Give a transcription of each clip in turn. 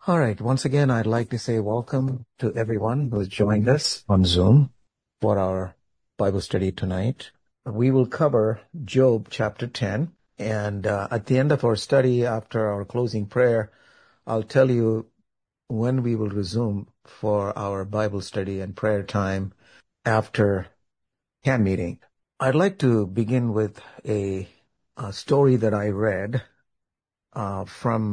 All right. Once again, I'd like to say welcome to everyone who has joined us on Zoom for our Bible study tonight. We will cover Job chapter 10. And at the end of our study, after our closing prayer, I'll tell you when we will resume for our Bible study and prayer time after camp meeting. I'd like to begin with a story that I read from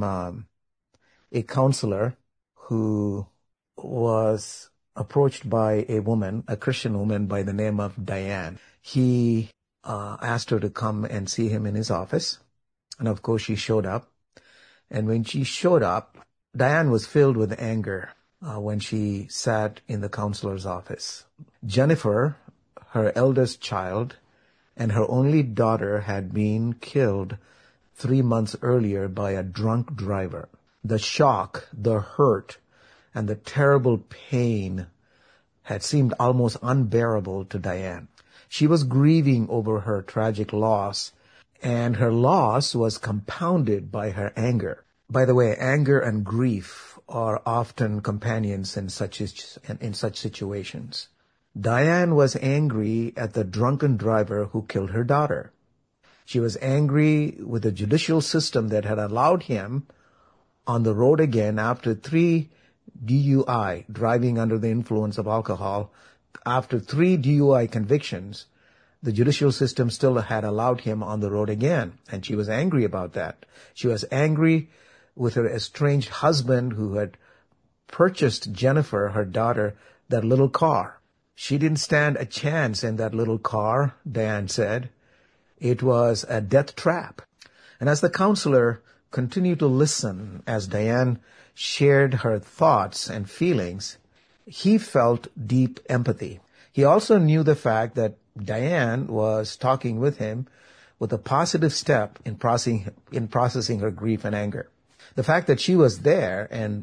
a counselor who was approached by a woman, a Christian woman by the name of Diane. He asked her to come and see him in his office. And of course, she showed up. And when she showed up, Diane was filled with anger when she sat in the counselor's office. Jennifer, her eldest child, and her only daughter had been killed 3 months earlier by a drunk driver. The shock, the hurt, and the terrible pain had seemed almost unbearable to Diane. She was grieving over her tragic loss, and her loss was compounded by her anger. By the way, anger and grief are often companions in such situations. Diane was angry at the drunken driver who killed her daughter. She was angry with the judicial system that had allowed him on the road again after 3 DUI, driving under the influence of alcohol. After 3 DUI convictions, the judicial system still had allowed him on the road again, and she was angry about that. She was angry with her estranged husband who had purchased Jennifer, her daughter, that little car. She didn't stand a chance in that little car, Diane said. It was a death trap. And as the counselor continued to listen as Diane shared her thoughts and feelings, he felt deep empathy. He also knew the fact that Diane was talking with him with a positive step in processing her grief and anger. The fact that she was there and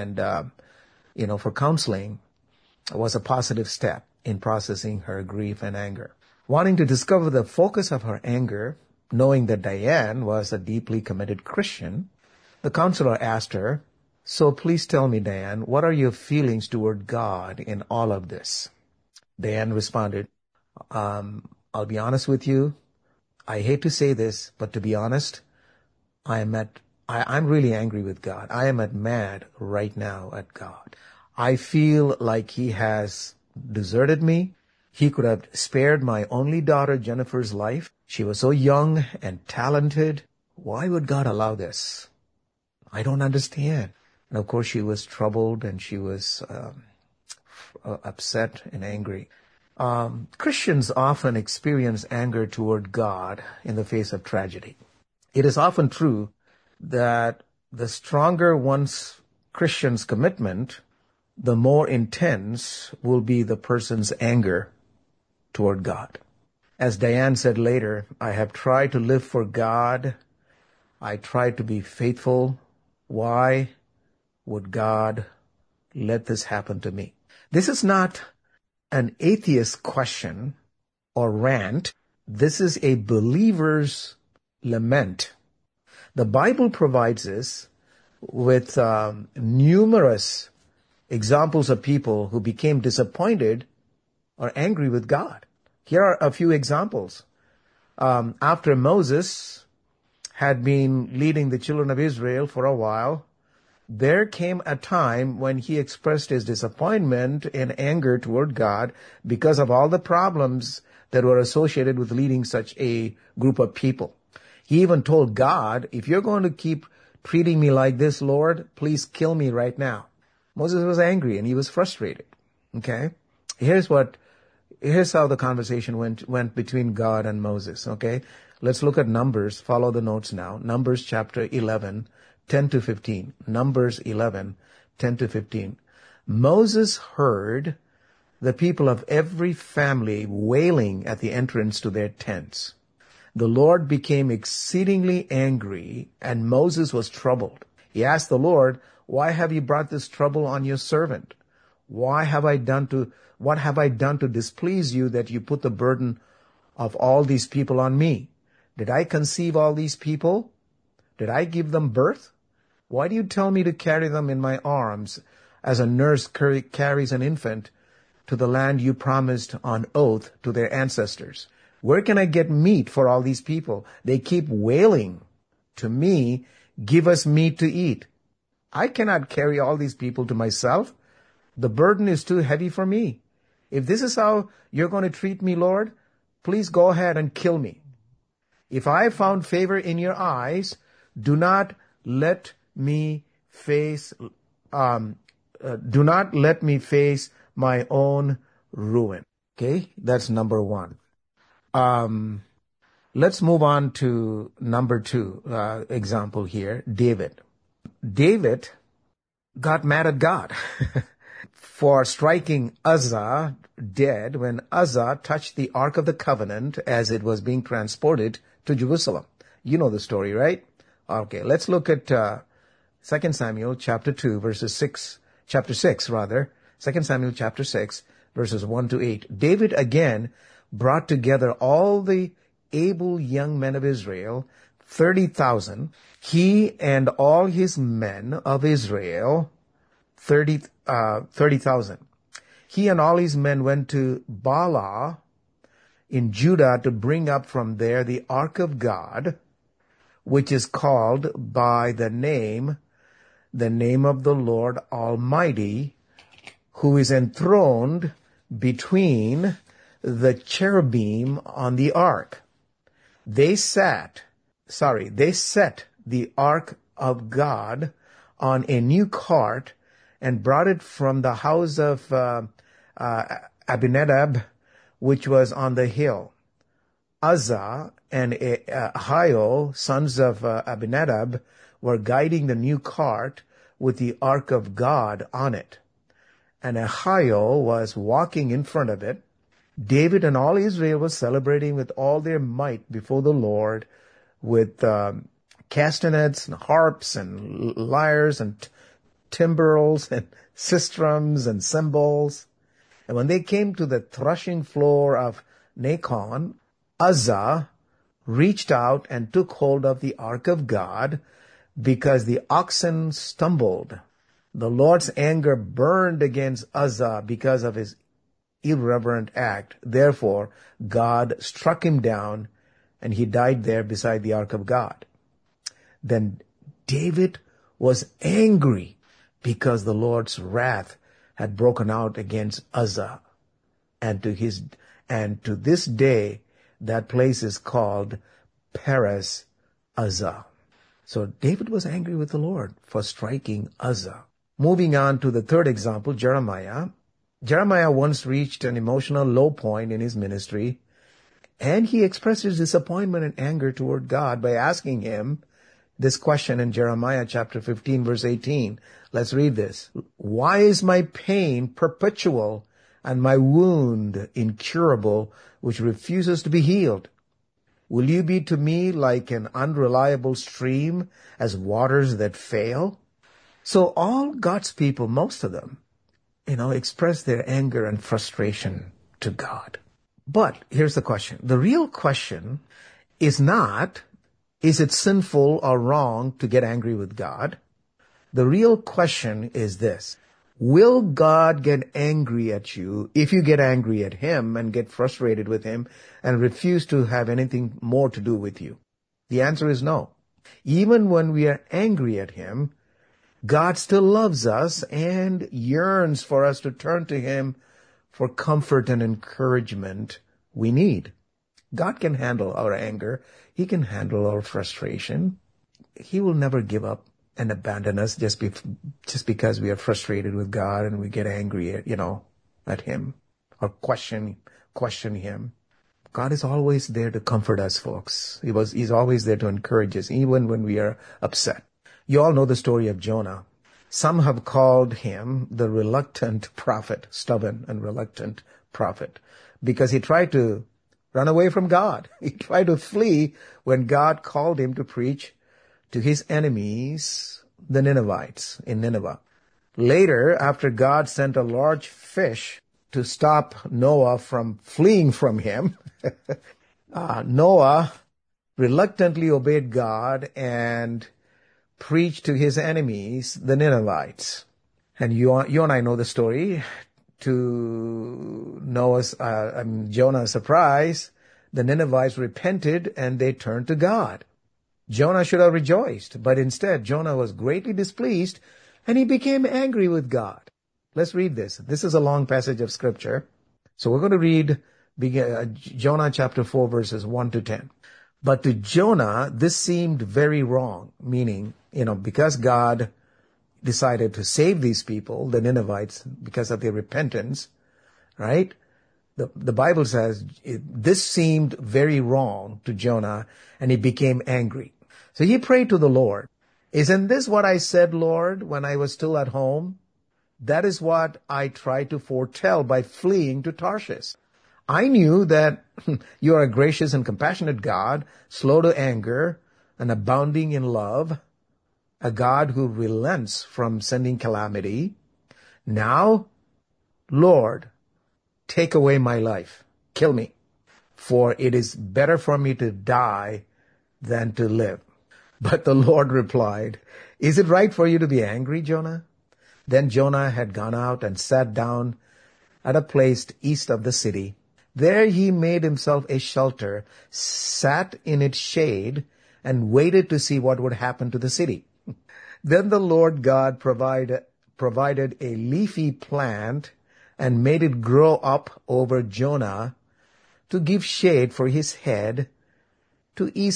for counseling was a positive step in processing her grief and anger. Wanting to discover the focus of her anger, knowing that Diane was a deeply committed Christian, the counselor asked her, "So please tell me, Diane, what are your feelings toward God in all of this?" Diane responded, I'll be honest with you. I hate to say this, but to be honest, I'm really angry with God. I am mad right now at God. I feel like He has deserted me. He could have spared my only daughter, Jennifer's life. She was so young and talented. Why would God allow this? I don't understand. And of course, she was troubled and she was upset and angry. Christians often experience anger toward God in the face of tragedy. It is often true that the stronger one's Christian's commitment, the more intense will be the person's anger toward God. As Diane said later, I have tried to live for God. I tried to be faithful. Why would God let this happen to me? This is not an atheist question or rant. This is a believer's lament. The Bible provides us with numerous examples of people who became disappointed or angry with God. Here are a few examples. After Moses had been leading the children of Israel for a while, there came a time when he expressed his disappointment and anger toward God because of all the problems that were associated with leading such a group of people. He even told God, if you're going to keep treating me like this, Lord, please kill me right now. Moses was angry and he was frustrated. Okay? Here's how the conversation went between God and Moses. Okay? Let's look at Numbers. Follow the notes now. Numbers chapter 11, 10 to 15. Numbers 11, 10 to 15. Moses heard the people of every family wailing at the entrance to their tents. The Lord became exceedingly angry, and Moses was troubled. He asked the Lord, "Why have you brought this trouble on your servant? What have I done to displease you that you put the burden of all these people on me? Did I conceive all these people? Did I give them birth? Why do you tell me to carry them in my arms as a nurse carries an infant to the land you promised on oath to their ancestors? Where can I get meat for all these people? They keep wailing to me, give us meat to eat. I cannot carry all these people to myself. The burden is too heavy for me. If this is how you're going to treat me, Lord, please go ahead and kill me. If I have found favor in your eyes, do not let me face my own ruin. Okay, that's number one. Let's move on to number two example here, David. David got mad at God for striking Uzzah dead when Uzzah touched the Ark of the Covenant as it was being transported to Jerusalem. You know the story, right? Okay, let's look at 2 Samuel chapter 2, verses 6, chapter 6 rather, 2 Samuel chapter 6, verses 1 to 8. David again brought together all the able young men of Israel, 30,000. He and all his men of Israel, 30,000. He and all his men went to Baalah in Judah to bring up from there the ark of God, which is called by the name of the Lord Almighty, who is enthroned between the cherubim on the ark. They set the ark of God on a new cart and brought it from the house of Abinadab, which was on the hill. Uzzah and Ahio, sons of Abinadab, were guiding the new cart with the ark of God on it. And Ahio was walking in front of it. David and all Israel was celebrating with all their might before the Lord with castanets and harps and lyres and timbrels and sistrums and cymbals. And when they came to the threshing floor of Nacon, Uzzah reached out and took hold of the ark of God because the oxen stumbled. The Lord's anger burned against Uzzah because of his irreverent act. Therefore, God struck him down, and he died there beside the ark of God. Then David was angry because the Lord's wrath had broken out against Uzzah. And to this day, that place is called Perez Uzzah. So David was angry with the Lord for striking Uzzah. Moving on to the third example, Jeremiah. Jeremiah once reached an emotional low point in his ministry, and he expressed his disappointment and anger toward God by asking him this question in Jeremiah chapter 15, verse 18. Let's read this. Why is my pain perpetual and my wound incurable, which refuses to be healed? Will you be to me like an unreliable stream, as waters that fail? So all God's people, most of them, express their anger and frustration to God. But here's the question. The real question is not, is it sinful or wrong to get angry with God? The real question is this. Will God get angry at you if you get angry at him and get frustrated with him and refuse to have anything more to do with you? The answer is no. Even when we are angry at him, God still loves us and yearns for us to turn to him for comfort and encouragement we need. God can handle our anger. He can handle our frustration. He will never give up and abandon us just because we are frustrated with God and we get angry at him or question him. God is always there to comfort us, folks. He's always there to encourage us, even when we are upset. You all know the story of Jonah. Some have called him the reluctant prophet, stubborn and reluctant prophet, because he tried to run away from God. He tried to flee when God called him to preach to his enemies, the Ninevites in Nineveh. Later, after God sent a large fish to stop Noah from fleeing from him, Noah reluctantly obeyed God and preach to his enemies, the Ninevites. And you and I know the story. To Noah's, Jonah's surprise, the Ninevites repented and they turned to God. Jonah should have rejoiced, but instead Jonah was greatly displeased and he became angry with God. Let's read this. This is a long passage of scripture. So we're going to read Jonah chapter 4 verses 1 to 10. But to Jonah, this seemed very wrong, meaning, because God decided to save these people, the Ninevites, because of their repentance, right? The Bible says this seemed very wrong to Jonah, and he became angry. So he prayed to the Lord. Isn't this what I said, Lord, when I was still at home? That is what I tried to foretell by fleeing to Tarshish. I knew that you are a gracious and compassionate God, slow to anger and abounding in love, a God who relents from sending calamity. Now, Lord, take away my life. Kill me, for it is better for me to die than to live. But the Lord replied, is it right for you to be angry, Jonah? Then Jonah had gone out and sat down at a place east of the city. There he made himself a shelter, sat in its shade, and waited to see what would happen to the city. Then the Lord God provided a leafy plant and made it grow up over Jonah to give shade for his head, to ease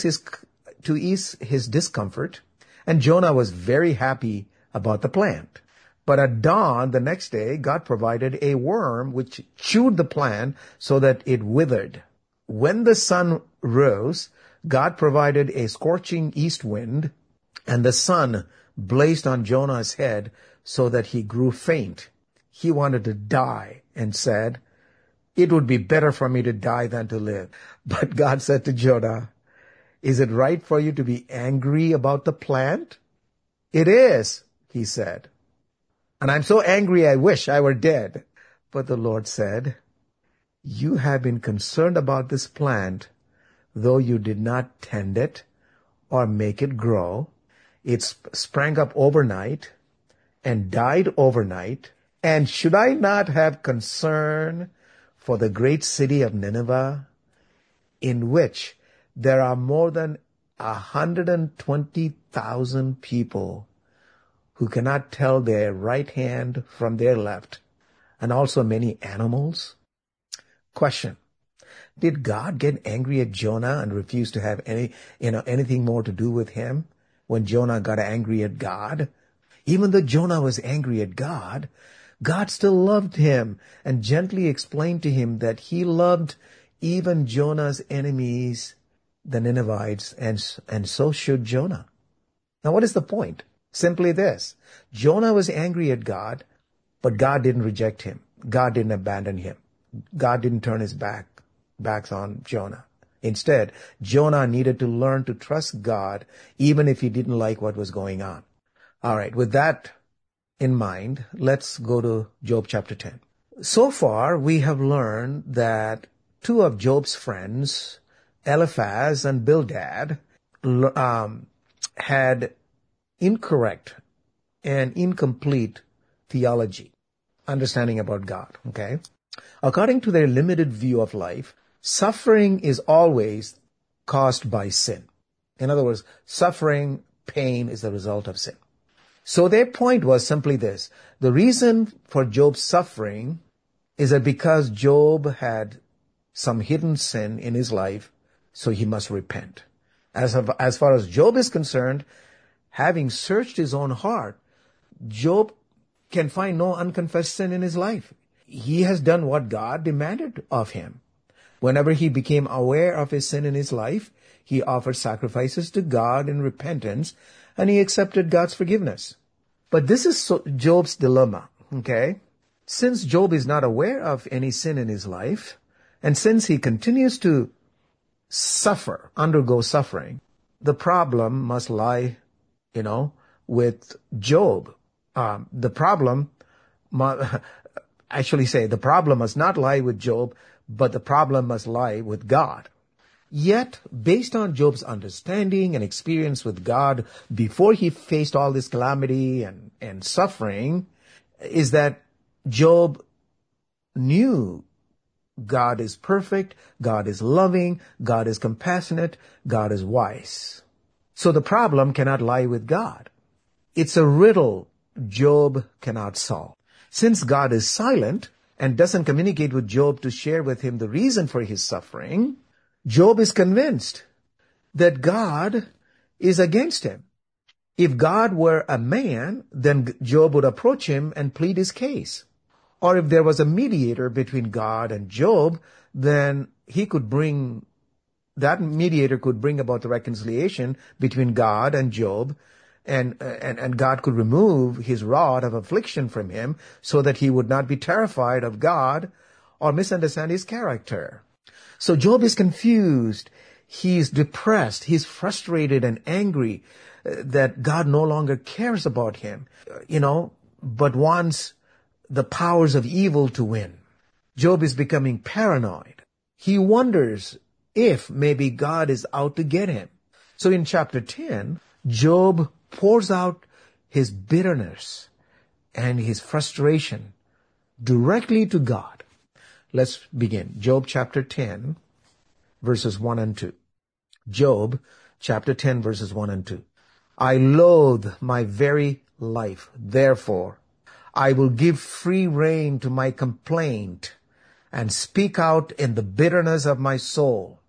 his discomfort. And Jonah was very happy about the plant. But at dawn the next day, God provided a worm which chewed the plant so that it withered. When the sun rose, God provided a scorching east wind, and the sun blazed on Jonah's head so that he grew faint. He wanted to die and said, it would be better for me to die than to live. But God said to Jonah, is it right for you to be angry about the plant? It is, he said. And I'm so angry I wish I were dead. But the Lord said, you have been concerned about this plant, though you did not tend it or make it grow. It sprang up overnight and died overnight. And should I not have concern for the great city of Nineveh, in which there are more than 120,000 people who cannot tell their right hand from their left, and also many animals? Question. Did God get angry at Jonah and refuse to have anything more to do with him when Jonah got angry at God? Even though Jonah was angry at God, God still loved him and gently explained to him that he loved even Jonah's enemies, the Ninevites, and so should Jonah. Now, what is the point? Simply this. Jonah was angry at God, but God didn't reject him. God didn't abandon him. God didn't turn his backs on Jonah. Instead, Jonah needed to learn to trust God even if he didn't like what was going on. All right, with that in mind, let's go to Job chapter 10. So far, we have learned that two of Job's friends, Eliphaz and Bildad, had incorrect and incomplete theology, understanding about God, okay? According to their limited view of life, suffering is always caused by sin. In other words, suffering, pain is the result of sin. So their point was simply this. The reason for Job's suffering is that because Job had some hidden sin in his life, so he must repent. As far as Job is concerned, having searched his own heart, Job can find no unconfessed sin in his life. He has done what God demanded of him. Whenever he became aware of his sin in his life, he offered sacrifices to God in repentance, and he accepted God's forgiveness. But this is Job's dilemma, okay? Since Job is not aware of any sin in his life, and since he continues to undergo suffering, the problem must lie, with Job. The problem must not lie with Job, but the problem must lie with God. Yet, based on Job's understanding and experience with God before he faced all this calamity and suffering, is that Job knew God is perfect, God is loving, God is compassionate, God is wise. So the problem cannot lie with God. It's a riddle Job cannot solve. Since God is silent and doesn't communicate with Job to share with him the reason for his suffering, Job is convinced that God is against him. If God were a man, then Job would approach him and plead his case. Or if there was a mediator between God and Job, then that mediator could bring about the reconciliation between God and Job, and God could remove his rod of affliction from him so that he would not be terrified of God or misunderstand his character. So Job is confused. He's depressed. He's frustrated and angry that God no longer cares about him, but wants the powers of evil to win. Job is becoming paranoid. He wonders if maybe God is out to get him. So in chapter 10, Job pours out his bitterness and his frustration directly to God. Let's begin. Job chapter 10, verses 1 and 2. Job chapter 10, verses 1 and 2. I loathe my very life. Therefore, I will give free rein to my complaint and speak out in the bitterness of my soul.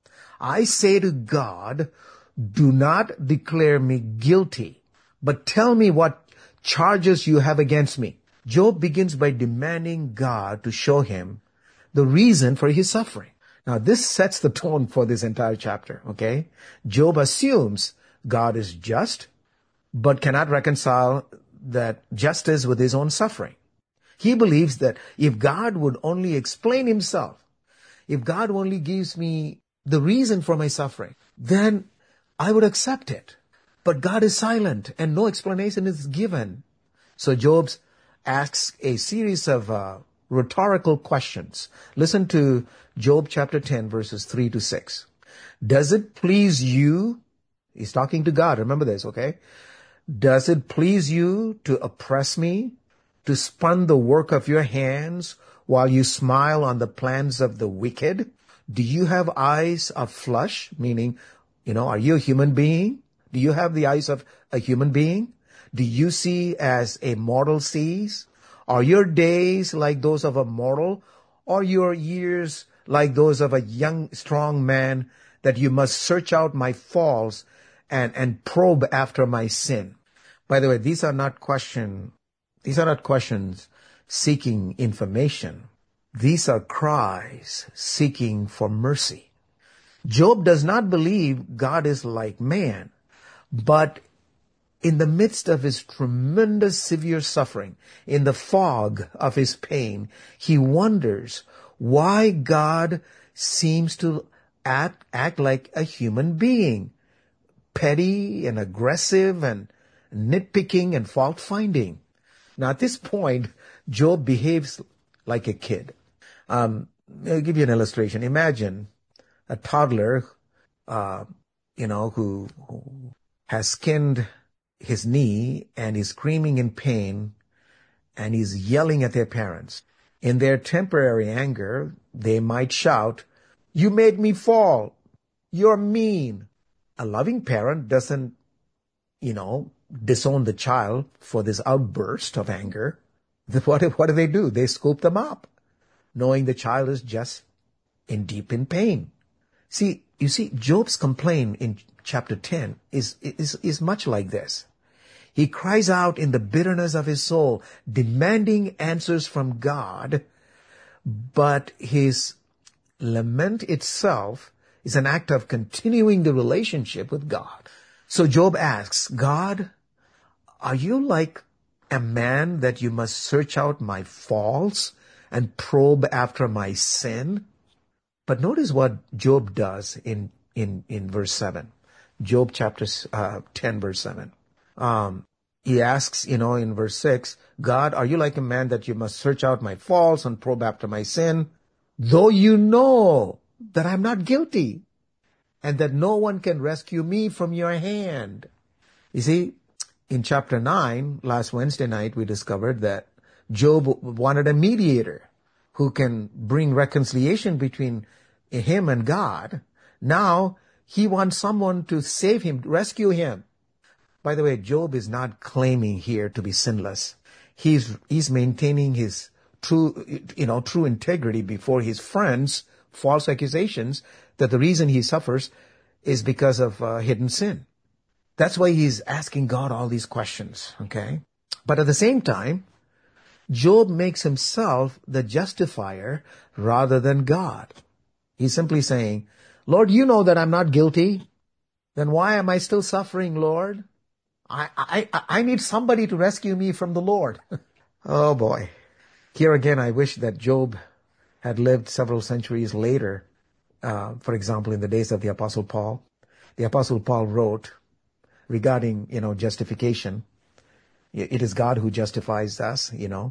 I say to God, do not declare me guilty, but tell me what charges you have against me. Job begins by demanding God to show him the reason for his suffering. Now, this sets the tone for this entire chapter, okay? Job assumes God is just, but cannot reconcile that justice with his own suffering. He believes that if God would only explain himself, if God only gives me the reason for my suffering, then I would accept it. But God is silent and no explanation is given. So Job asks a series of rhetorical questions. Listen to Job chapter 10, verses 3 to 6. Does it please you? He's talking to God. Remember this, okay? Does it please you to oppress me, to spurn the work of your hands while you smile on the plans of the wicked? Do you have eyes of flesh? Meaning, are you a human being? Do you have the eyes of a human being? Do you see as a mortal sees? Are your days like those of a mortal, or your years like those of a young, strong man, that you must search out my faults and probe after my sin? By the way, these are not questions seeking information. These are cries seeking for mercy. Job does not believe God is like man, but in the midst of his tremendous severe suffering, in the fog of his pain, he wonders why God seems to act like a human being, petty and aggressive and nitpicking and fault-finding. Now, at this point, Job behaves like a kid. I'll give you an illustration. Imagine a toddler, who has skinned his knee and is screaming in pain and is yelling at their parents. In their temporary anger, they might shout, "You made me fall. You're mean." A loving parent doesn't, disown the child for this outburst of anger. What do? They scoop them up, knowing the child is just deep in pain. You see, Job's complaint in chapter 10 is much like this. He cries out in the bitterness of his soul, demanding answers from God, but his lament itself is an act of continuing the relationship with God. So Job asks, God, are you like a man that you must search out my faults and probe after my sin? But notice what Job does in verse 7. Job chapter 10, verse 7. He asks, in verse 6, God, are you like a man that you must search out my faults and probe after my sin? Though you know that I'm not guilty. and that no one can rescue me from your hand. You see, in chapter 9, last Wednesday night, we discovered that Job wanted a mediator who can bring reconciliation between him and God. Now, he wants someone to save him, rescue him. By the way, Job is not claiming here to be sinless. He's maintaining his true integrity before his friends' false accusations that the reason he suffers is because of hidden sin. That's why he's asking God all these questions, okay? But at the same time, Job makes himself the justifier rather than God. He's simply saying, Lord, you know that I'm not guilty. Then why am I still suffering, Lord? I need somebody to rescue me from the Lord. Oh boy. Here again, I wish that Job had lived several centuries later. For example, in the days of the Apostle Paul. The Apostle Paul wrote regarding, justification. It is God who justifies us,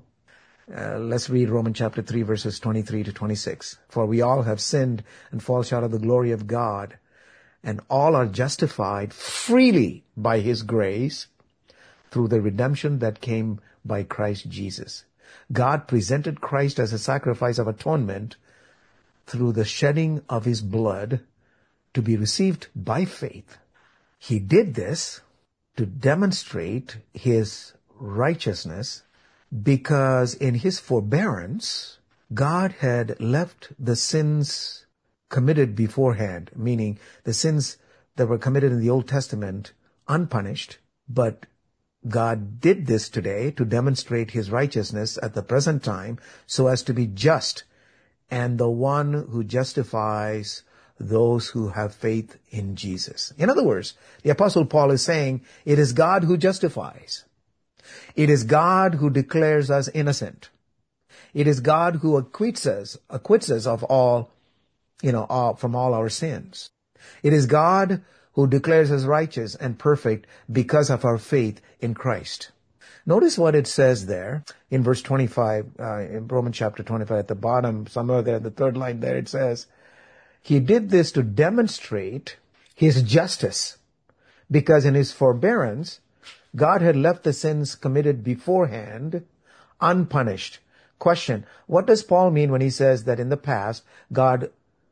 Let's read Romans chapter 3, verses 23 to 26. For we all have sinned and fall short of the glory of God, and all are justified freely by his grace through the redemption that came by Christ Jesus. God presented Christ as a sacrifice of atonement through the shedding of his blood to be received by faith. He did this to demonstrate his righteousness because in his forbearance, God had left the sins committed beforehand, meaning the sins that were committed in the Old Testament unpunished, but God did this today to demonstrate his righteousness at the present time so as to be just and the one who justifies those who have faith in Jesus. In other words, the Apostle Paul is saying it is God who justifies. It is God who declares us innocent. It is God who acquits us of all, from all our sins. It is God who declares us righteous and perfect because of our faith in Christ. Notice what it says there in verse 25, in Romans chapter 25 at the bottom, somewhere there, the third line there, it says, he did this to demonstrate his justice because in his forbearance, God had left the sins committed beforehand unpunished. Question, what does Paul mean when he says that in the past, God,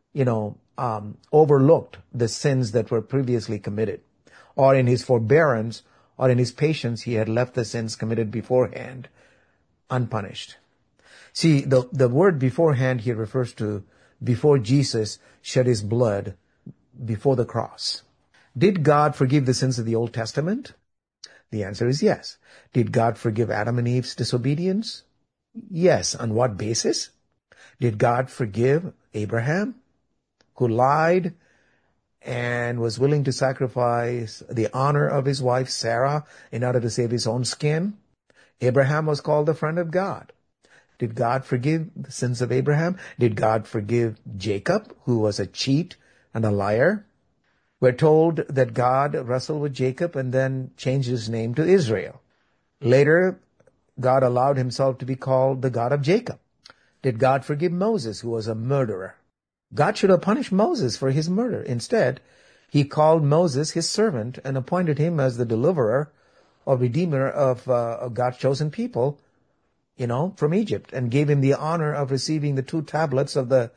overlooked the sins that were previously committed? Or in his forbearance, or in his patience, he had left the sins committed beforehand unpunished. See, the word beforehand here refers to before Jesus shed his blood before the cross. Did God forgive the sins of the Old Testament? The answer is yes. Did God forgive Adam and Eve's disobedience? Yes. On what basis? Did God forgive Abraham, who lied and was willing to sacrifice the honor of his wife Sarah in order to save his own skin? Abraham was called the friend of God. Did God forgive the sins of Abraham? Did God forgive Jacob, who was a cheat and a liar? We're told that God wrestled with Jacob and then changed his name to Israel. Later, God allowed himself to be called the God of Jacob. Did God forgive Moses, who was a murderer? God should have punished Moses for his murder. Instead, he called Moses his servant and appointed him as the deliverer or redeemer of God's chosen people, from Egypt, and gave him the honor of receiving the 2 tablets of the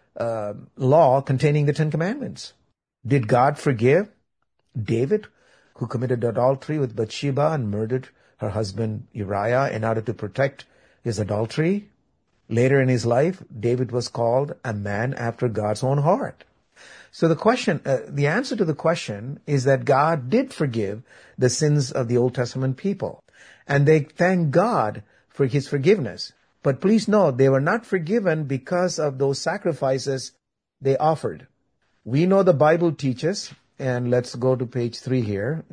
law containing the 10 Commandments. Did God forgive David, who committed adultery with Bathsheba and murdered her husband Uriah in order to protect his adultery? Later in his life, David was called a man after God's own heart. So the answer to the question is that God did forgive the sins of the Old Testament people, and they thank God for his forgiveness. But please note, they were not forgiven because of those sacrifices they offered. We know the Bible teaches, and let's go to page 3 here.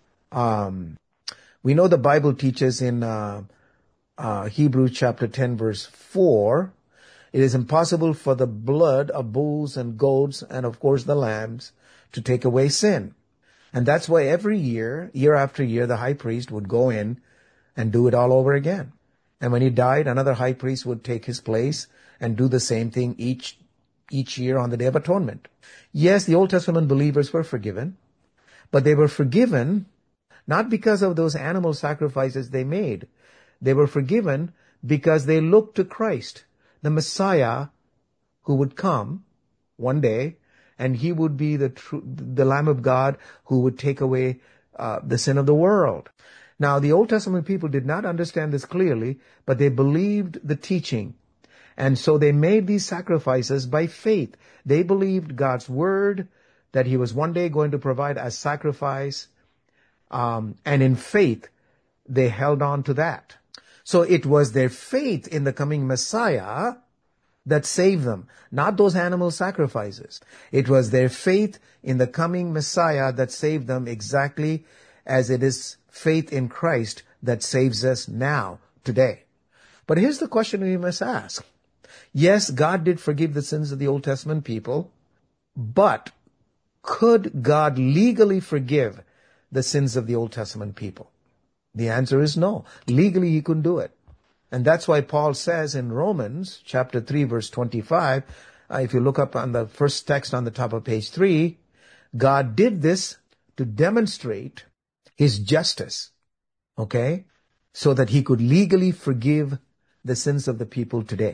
We know the Bible teaches in Hebrews chapter 10, verse 4, it is impossible for the blood of bulls and goats and, of course, the lambs to take away sin. And that's why every year, year after year, the high priest would go in and do it all over again. And when he died, another high priest would take his place and do the same thing each each year on the Day of Atonement. Yes, the Old Testament believers were forgiven, but they were forgiven not because of those animal sacrifices they made. They were forgiven because they looked to Christ, the Messiah, who would come one day, and he would be the Lamb of God who would take away the sin of the world. Now, the Old Testament people did not understand this clearly, but they believed the teaching. And so they made these sacrifices by faith. They believed God's word, that he was one day going to provide as sacrifice. And in faith, they held on to that. So it was their faith in the coming Messiah that saved them, not those animal sacrifices. It was their faith in the coming Messiah that saved them, exactly as it is faith in Christ that saves us now, today. But here's the question we must ask. Yes, God did forgive the sins of the Old Testament people, but could God legally forgive the sins of the Old Testament people? The answer is no. Legally, he couldn't do it. And that's why Paul says in Romans chapter 3, verse 25, if you look up on the first text on the top of page 3, God did this to demonstrate his justice, okay, so that he could legally forgive the sins of the people today.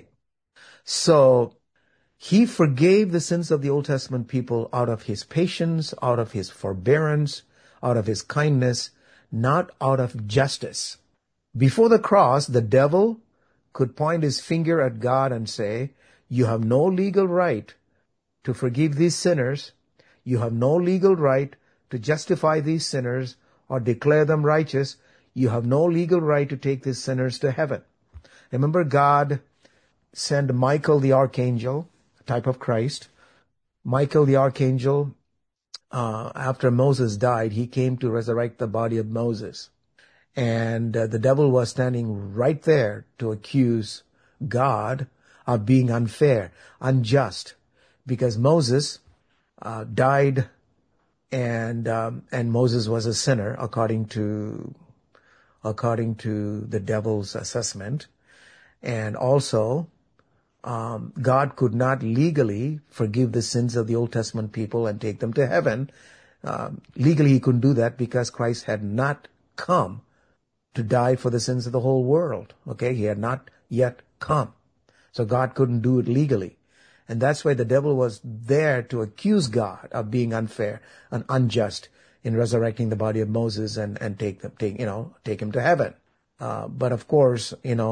So he forgave the sins of the Old Testament people out of his patience, out of his forbearance, out of his kindness, not out of justice. Before the cross, the devil could point his finger at God and say, you have no legal right to forgive these sinners. You have no legal right to justify these sinners or declare them righteous. You have no legal right to take these sinners to heaven. Remember, God sent Michael the archangel, a type of Christ. Michael the archangel, after Moses died, he came to resurrect the body of Moses. And the devil was standing right there to accuse God of being unfair, unjust, because Moses died, and Moses was a sinner according to the devil's assessment. And also, God could not legally forgive the sins of the Old Testament people and take them to heaven. Legally, he couldn't do that because Christ had not come to die for the sins of the whole world. Okay, he had not yet come. So God couldn't do it legally. And that's why the devil was there to accuse God of being unfair and unjust in resurrecting the body of Moses and take him to heaven. But of course,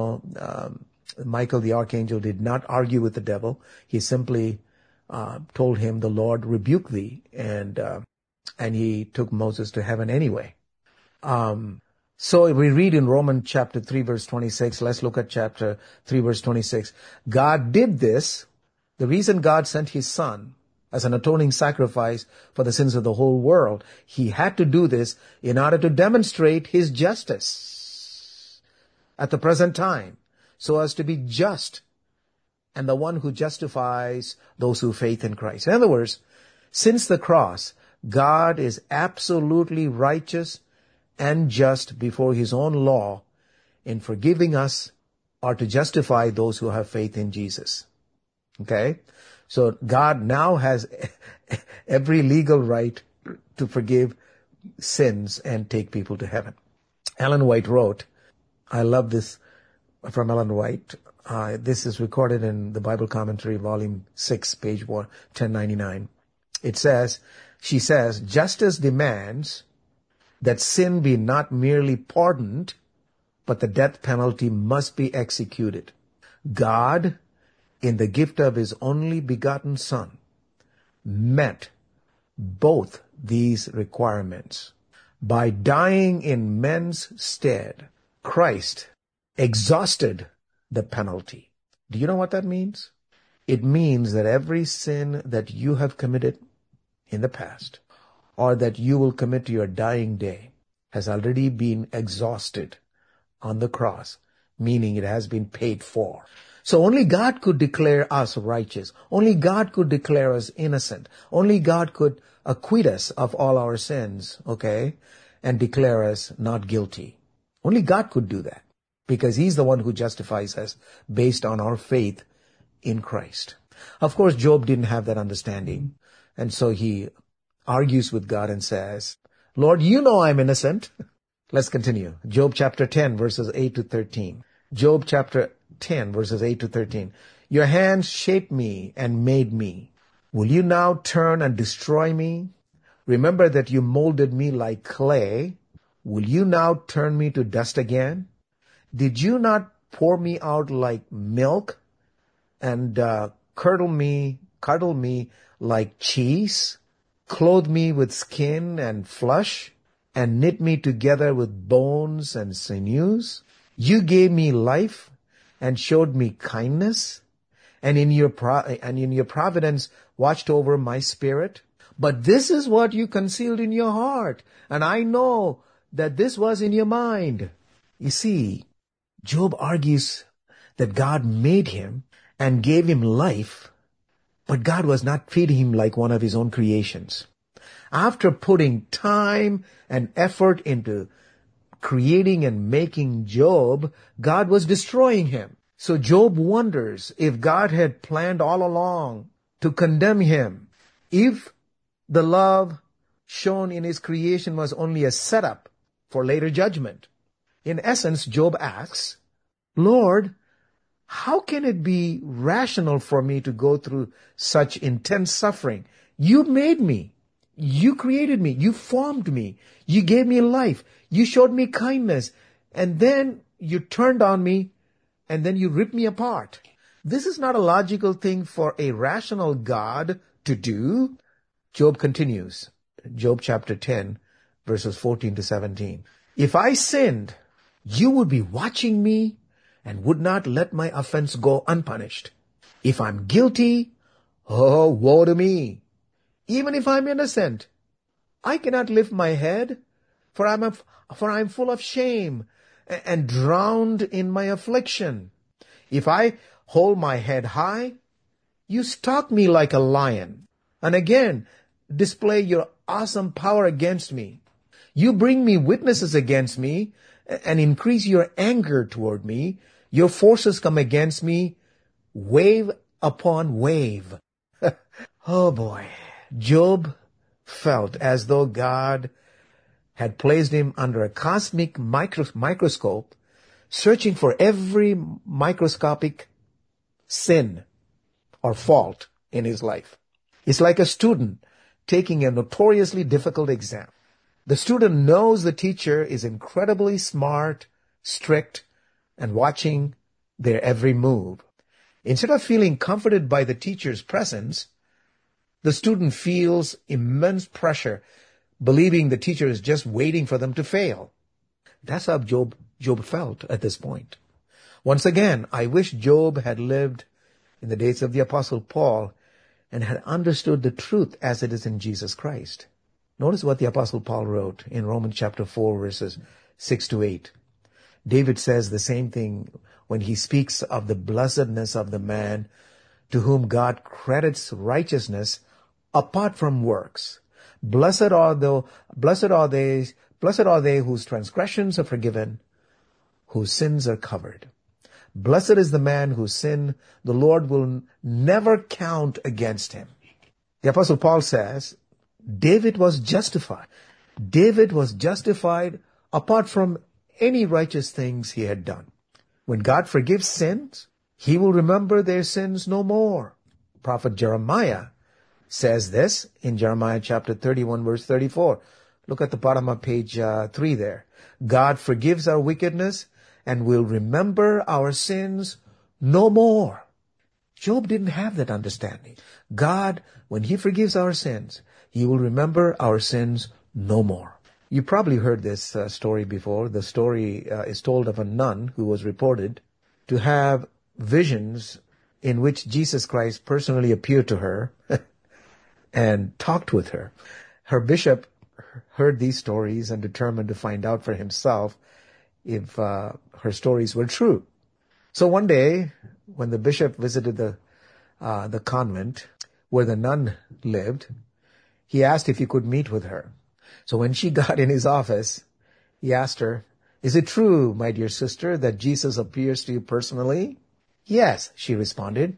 Michael the archangel did not argue with the devil. He simply told him, the Lord rebuke thee, and he took Moses to heaven anyway. So we read in Romans chapter 3, verse 26. Let's look at chapter 3, verse 26. God did this. The reason God sent his son as an atoning sacrifice for the sins of the whole world, he had to do this in order to demonstrate his justice at the present time, so as to be just and the one who justifies those who faith in Christ. In other words, since the cross, God is absolutely righteous and just before his own law in forgiving us or to justify those who have faith in Jesus. Okay? So God now has every legal right to forgive sins and take people to heaven. Ellen White wrote, I love this from Ellen White. This is recorded in the Bible Commentary, volume 6, page 1099. She says, justice demands that sin be not merely pardoned, but the death penalty must be executed. God, in the gift of his only begotten Son, met both these requirements. By dying in men's stead, Christ exhausted the penalty. Do you know what that means? It means that every sin that you have committed in the past, or that you will commit to your dying day, has already been exhausted on the cross, meaning it has been paid for. So only God could declare us righteous. Only God could declare us innocent. Only God could acquit us of all our sins, okay, and declare us not guilty. Only God could do that, because he's the one who justifies us based on our faith in Christ. Of course, Job didn't have that understanding. And so he argues with God and says, Lord, you know I'm innocent. Let's continue. Job chapter 10, verses 8 to 13. Job chapter 10, verses 8 to 13. Your hands shaped me and made me. Will you now turn and destroy me? Remember that you molded me like clay. Will you now turn me to dust again? Did you not pour me out like milk and curdle me like cheese? Clothe me with skin and flesh, and knit me together with bones and sinews? You gave me life and showed me kindness, and in your providence watched over my spirit. But this is what you concealed in your heart, and I know that this was in your mind. You see, Job argues that God made him and gave him life, but God was not feeding him like one of his own creations. After putting time and effort into creating and making Job, God was destroying him. So Job wonders if God had planned all along to condemn him, if the love shown in his creation was only a setup for later judgment. In essence, Job asks, Lord, how can it be rational for me to go through such intense suffering? You made me. You created me. You formed me. You gave me life. You showed me kindness. And then you turned on me, and then you ripped me apart. This is not a logical thing for a rational God to do. Job continues. Job chapter 10, verses 14 to 17. If I sinned, you would be watching me and would not let my offense go unpunished. If I'm guilty, oh, woe to me. Even if I'm innocent, I cannot lift my head, for I'm full of shame and drowned in my affliction. If I hold my head high, you stalk me like a lion, and again display your awesome power against me. You bring me witnesses against me and increase your anger toward me. Your forces come against me, wave upon wave. Oh boy. Job felt as though God had placed him under a cosmic microscope, searching for every microscopic sin or fault in his life. It's like a student taking a notoriously difficult exam. The student knows the teacher is incredibly smart, strict, and watching their every move. Instead of feeling comforted by the teacher's presence, the student feels immense pressure, believing the teacher is just waiting for them to fail. That's how Job felt at this point. Once again, I wish Job had lived in the days of the Apostle Paul and had understood the truth as it is in Jesus Christ. Notice what the Apostle Paul wrote in Romans chapter 4, verses 6 to 8. David says the same thing when he speaks of the blessedness of the man to whom God credits righteousness apart from works. Blessed are they whose transgressions are forgiven, whose sins are covered. Blessed is the man whose sin the Lord will never count against him. The Apostle Paul says, David was justified. David was justified apart from any righteous things he had done. When God forgives sins, he will remember their sins no more. Prophet Jeremiah says this in Jeremiah chapter 31, verse 34. Look at the bottom of page 3 there. God forgives our wickedness and will remember our sins no more. Job didn't have that understanding. God, when he forgives our sins, he will remember our sins no more. You probably heard this story before. The story is told of a nun who was reported to have visions in which Jesus Christ personally appeared to her and talked with her. Her bishop heard these stories and determined to find out for himself if her stories were true. So one day, when the bishop visited the convent where the nun lived, he asked if he could meet with her. So when she got in his office, he asked her, "Is it true, my dear sister, that Jesus appears to you personally?" "Yes," she responded.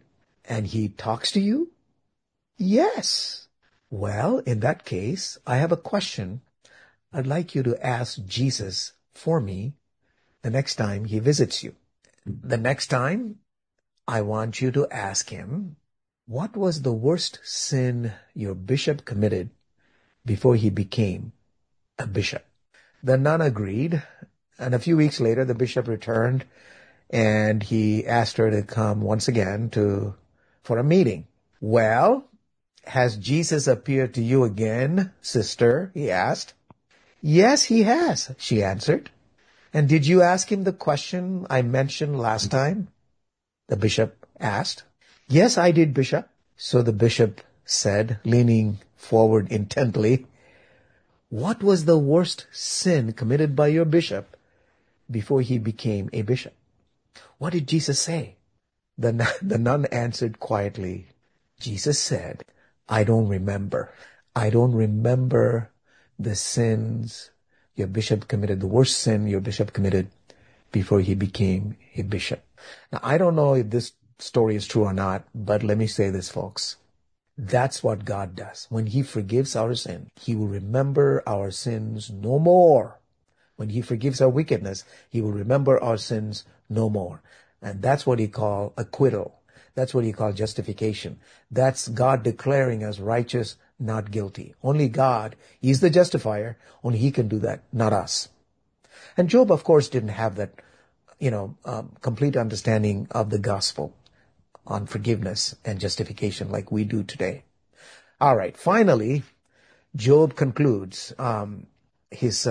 And he talks to you? Yes. Well, in that case, I have a question I'd like you to ask Jesus for me the next time he visits you. The next time, I want you to ask him, what was the worst sin your bishop committed before he became a bishop? The nun agreed, and a few weeks later, the bishop returned, and he asked her to come once again for a meeting. Well, has Jesus appeared to you again, sister? He asked. Yes, he has, she answered. And did you ask him the question I mentioned last time? The bishop asked. Yes, I did, Bishop. So the bishop said, leaning forward intently, what was the worst sin committed by your bishop before he became a bishop? What did Jesus say? The nun answered quietly. Jesus said, I don't remember. I don't remember the sins your bishop committed, the worst sin your bishop committed before he became a bishop. Now, I don't know if this story is true or not, but let me say this, folks. That's what God does. When he forgives our sin, he will remember our sins no more. When he forgives our wickedness, he will remember our sins no more. And that's what he call acquittal. That's what he call justification. That's God declaring us righteous, not guilty. Only God, he's the justifier. Only he can do that, not us. And Job, of course, didn't have that, complete understanding of the gospel on forgiveness and justification like we do today. All right. Finally, Job concludes his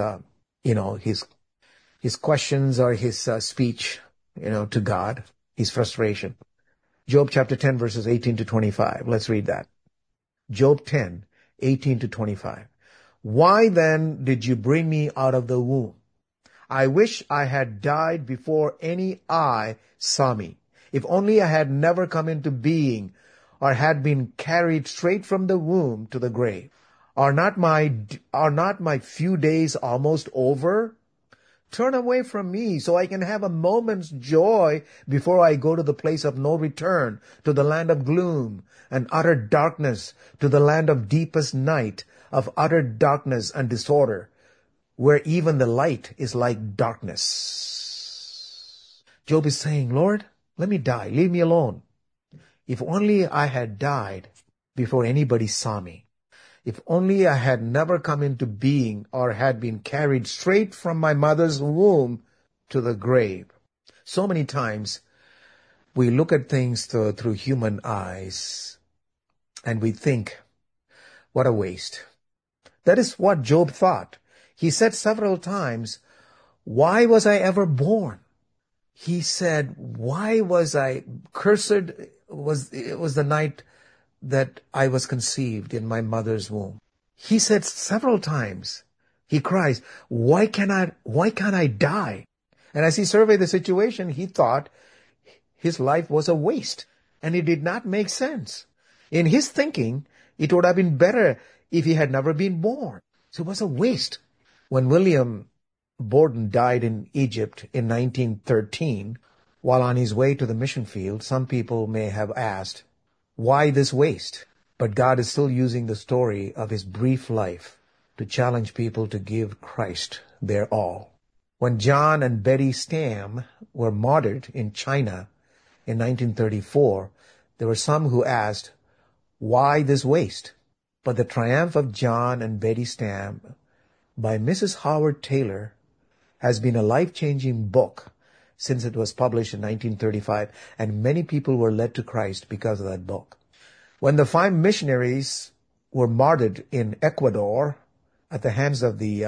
questions or his speech, to God, his frustration. Job chapter 10, verses 18 to 25. Let's read that. Job 10, 18 to 25. Why then did you bring me out of the womb? I wish I had died before any eye saw me. If only I had never come into being, or had been carried straight from the womb to the grave. Are not my few days almost over? Turn away from me so I can have a moment's joy before I go to the place of no return, to the land of gloom and utter darkness, to the land of deepest night, of utter darkness and disorder, where even the light is like darkness. Job is saying, Lord, let me die. Leave me alone. If only I had died before anybody saw me. If only I had never come into being or had been carried straight from my mother's womb to the grave. So many times we look at things through human eyes and we think, what a waste. That is what Job thought. He said several times, why was I ever born? He said, why was I cursed? It was the night that I was conceived in my mother's womb. He said several times, he cries, why can't I die? And as he surveyed the situation, he thought his life was a waste, and it did not make sense. In his thinking, it would have been better if he had never been born. So it was a waste. When William Borden died in Egypt in 1913, while on his way to the mission field, some people may have asked, why this waste? But God is still using the story of his brief life to challenge people to give Christ their all. When John and Betty Stam were martyred in China in 1934, there were some who asked, why this waste? But The Triumph of John and Betty Stam by Mrs. Howard Taylor has been a life-changing book since it was published in 1935, and many people were led to Christ because of that book. When the 5 missionaries were martyred in Ecuador at the hands of the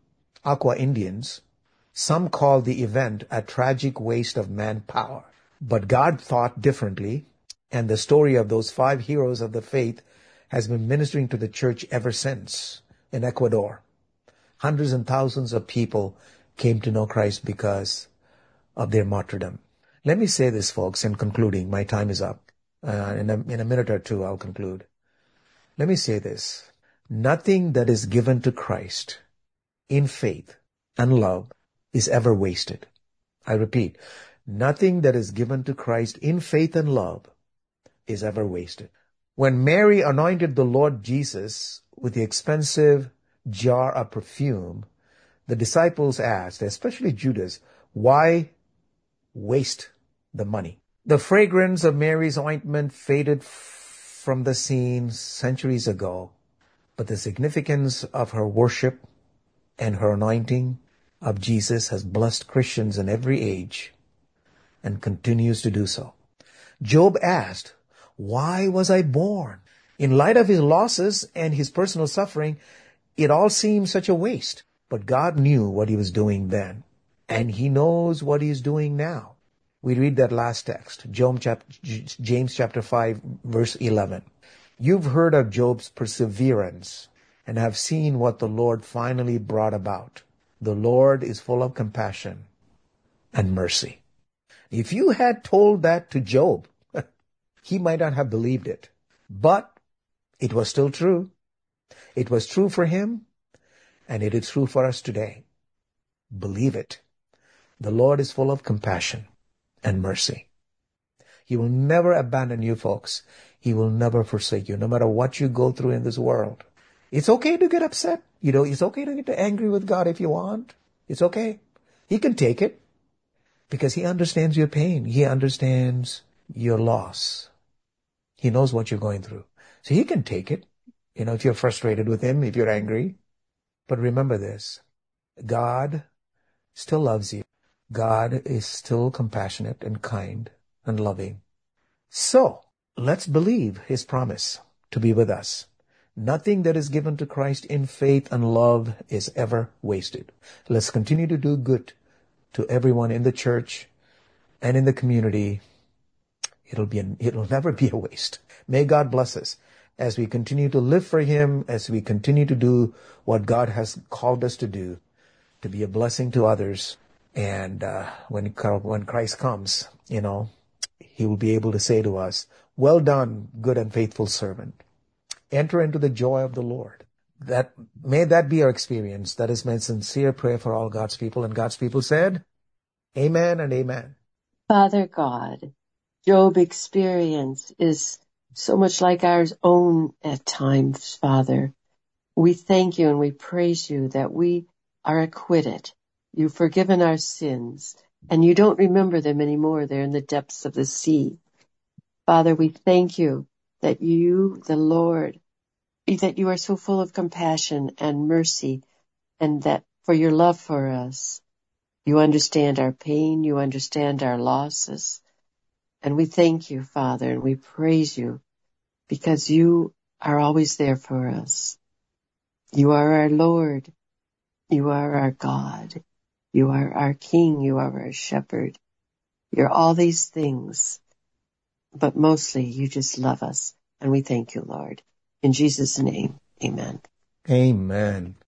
Aqua Indians, some called the event a tragic waste of manpower. But God thought differently, and the story of those 5 heroes of the faith has been ministering to the church ever since in Ecuador. Hundreds and thousands of people came to know Christ because of their martyrdom. Let me say this, folks, in concluding. My time is up. In a minute or two, I'll conclude. Let me say this. Nothing that is given to Christ in faith and love is ever wasted. I repeat, nothing that is given to Christ in faith and love is ever wasted. When Mary anointed the Lord Jesus with the expensive jar of perfume, the disciples asked, especially Judas, why waste the money? The fragrance of Mary's ointment faded from the scene centuries ago, but the significance of her worship and her anointing of Jesus has blessed Christians in every age and continues to do so. Job asked, why was I born? In light of his losses and his personal suffering, it all seemed such a waste. But God knew what he was doing then, and he knows what he is doing now. We read that last text, James chapter 5, verse 11. You've heard of Job's perseverance and have seen what the Lord finally brought about. The Lord is full of compassion and mercy. If you had told that to Job, he might not have believed it. But it was still true. It was true for him, and it is true for us today. Believe it. The Lord is full of compassion and mercy. He will never abandon you, folks. He will never forsake you, no matter what you go through in this world. It's okay to get upset. It's okay to get angry with God if you want. It's okay. He can take it because he understands your pain. He understands your loss. He knows what you're going through. So he can take it, if you're frustrated with him, if you're angry. But remember this, God still loves you. God is still compassionate and kind and loving. So let's believe his promise to be with us. Nothing that is given to Christ in faith and love is ever wasted. Let's continue to do good to everyone in the church and in the community. It'll never be a waste. May God bless us as we continue to live for him, as we continue to do what God has called us to do, to be a blessing to others. And when Christ comes, he will be able to say to us, well done, good and faithful servant. Enter into the joy of the Lord. May that be our experience. That is my sincere prayer for all God's people. And God's people said, amen and amen. Father God, Job's experience is so much like our own at times, Father. We thank you and we praise you that we are acquitted. You've forgiven our sins, and you don't remember them anymore. They're in the depths of the sea. Father, we thank you that you, the Lord, that you are so full of compassion and mercy, and that for your love for us, you understand our pain, you understand our losses. And we thank you, Father, and we praise you because you are always there for us. You are our Lord. You are our God. You are our King. You are our Shepherd. You're all these things, but mostly you just love us. And we thank you, Lord. In Jesus' name, amen. Amen.